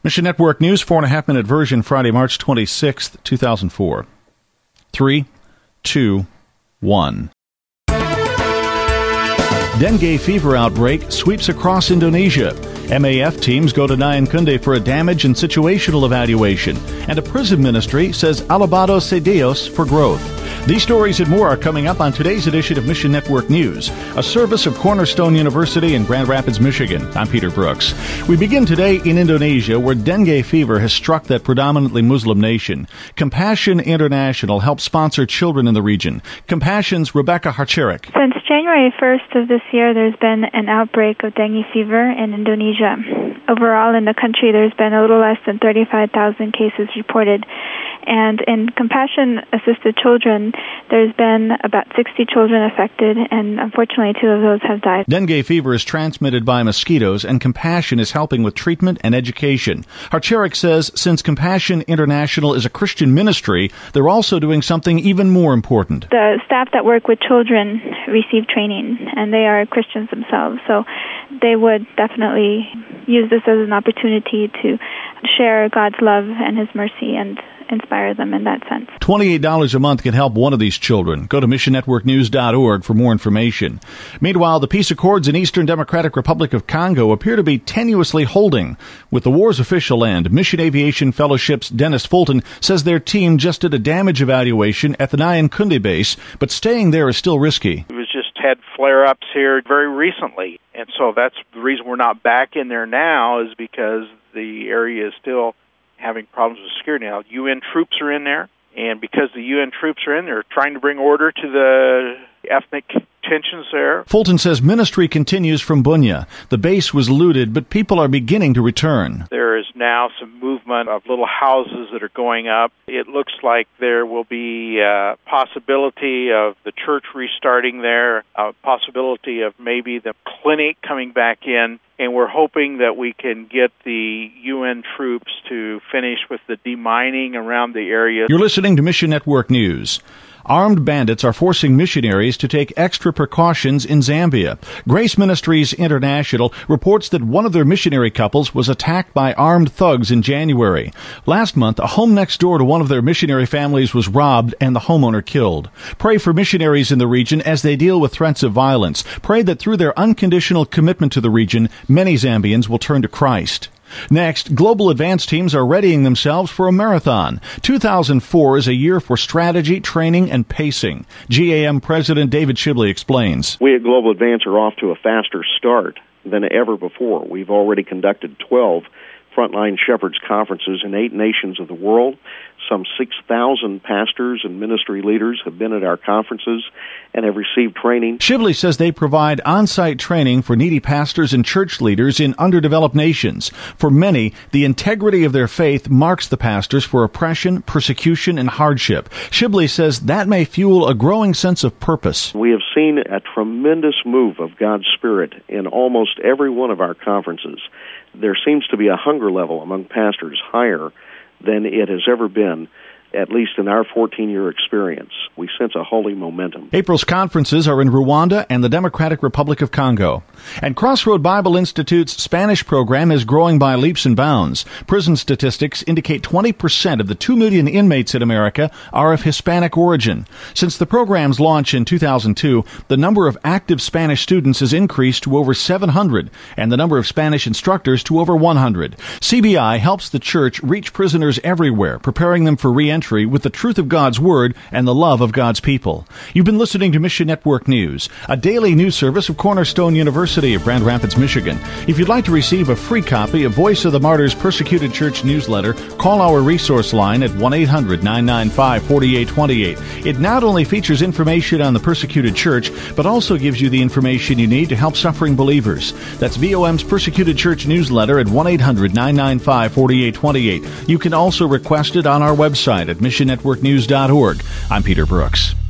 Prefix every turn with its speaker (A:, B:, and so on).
A: Mission Network News, 4.5-minute version, Friday, March 26th, 2004. 3, 2, 1. Dengue fever outbreak sweeps across Indonesia. MAF teams go to Nyankende for a damage and situational evaluation. And a prison ministry says Alabado se Dios for growth. These stories and more are coming up on today's edition of Mission Network News, a service of Cornerstone University in Grand Rapids, Michigan. I'm Peter Brooks. We begin today in Indonesia, where dengue fever has struck that predominantly Muslim nation. Compassion International helps sponsor children in the region. Compassion's Rebecca Harcherik.
B: Since January 1st of this year, there's been an outbreak of dengue fever in Indonesia. Overall in the country, there's been a little less than 35,000 cases reported. And in compassion-assisted children, there's been about 60 children affected, and unfortunately 2 of those have died.
A: Dengue fever is transmitted by mosquitoes, and Compassion is helping with treatment and education. Harcherik says since Compassion International is a Christian ministry, they're also doing something even more important.
B: The staff that work with children receive training, and they are Christians themselves, so they would definitely use this as an opportunity to share God's love and His mercy and inspire them in that sense.
A: $28 a month can help one of these children. Go to missionnetworknews.org for more information. Meanwhile, the peace accords in Eastern Democratic Republic of Congo appear to be tenuously holding. With the war's official end, Mission Aviation Fellowship's Dennis Fulton says their team just did a damage evaluation at the Nyankende base, but staying there is still risky.
C: We've just had flare-ups here very recently, and so that's the reason we're not back in there now, is because the area is still having problems with security. Now, UN troops are in there, and because the UN troops are in there, trying to bring order to the ethnic tensions there.
A: Fulton says ministry continues from Bunya. The base was looted, but people are beginning to return.
C: There is now some movement of little houses that are going up. It looks like there will be a possibility of the church restarting there, a possibility of maybe the clinic coming back in, and we're hoping that we can get the UN troops to finish with the demining around the area.
A: You're listening to Mission Network News. Armed bandits are forcing missionaries to take extra precautions in Zambia. Grace Ministries International reports that one of their missionary couples was attacked by armed thugs in January. Last month, a home next door to one of their missionary families was robbed and the homeowner killed. Pray for missionaries in the region as they deal with threats of violence. Pray that through their unconditional commitment to the region, many Zambians will turn to Christ. Next, global advance teams are readying themselves for a marathon. 2004 is a year for strategy, training, and pacing. GAM President David Shibley explains.
D: We at Global Advance are off to a faster start than ever before. We've already conducted 12 Frontline Shepherds conferences in 8 nations of the world. Some 6,000 pastors and ministry leaders have been at our conferences and have received training.
A: Shibley says they provide on-site training for needy pastors and church leaders in underdeveloped nations. For many, the integrity of their faith marks the pastors for oppression, persecution, and hardship. Shibley says that may fuel a growing sense of purpose.
D: We have seen a tremendous move of God's Spirit in almost every one of our conferences. There seems to be a hunger level among pastors higher than it has ever been, at least in our 14-year experience. We sense a holy momentum.
A: April's conferences are in Rwanda and the Democratic Republic of Congo. And Crossroad Bible Institute's Spanish program is growing by leaps and bounds. Prison statistics indicate 20% of the 2 million inmates in America are of Hispanic origin. Since the program's launch in 2002, the number of active Spanish students has increased to over 700, and the number of Spanish instructors to over 100. CBI helps the church reach prisoners everywhere, preparing them for re-entry with the truth of God's Word and the love of God's people. You've been listening to Mission Network News, a daily news service of Cornerstone University of Grand Rapids, Michigan. If you'd like to receive a free copy of Voice of the Martyrs Persecuted Church newsletter, call our resource line at 1-800-995-4828. It not only features information on the persecuted church, but also gives you the information you need to help suffering believers. That's VOM's Persecuted Church newsletter at 1-800-995-4828. You can also request it on our website at missionnetworknews.org. I'm Peter Brooks.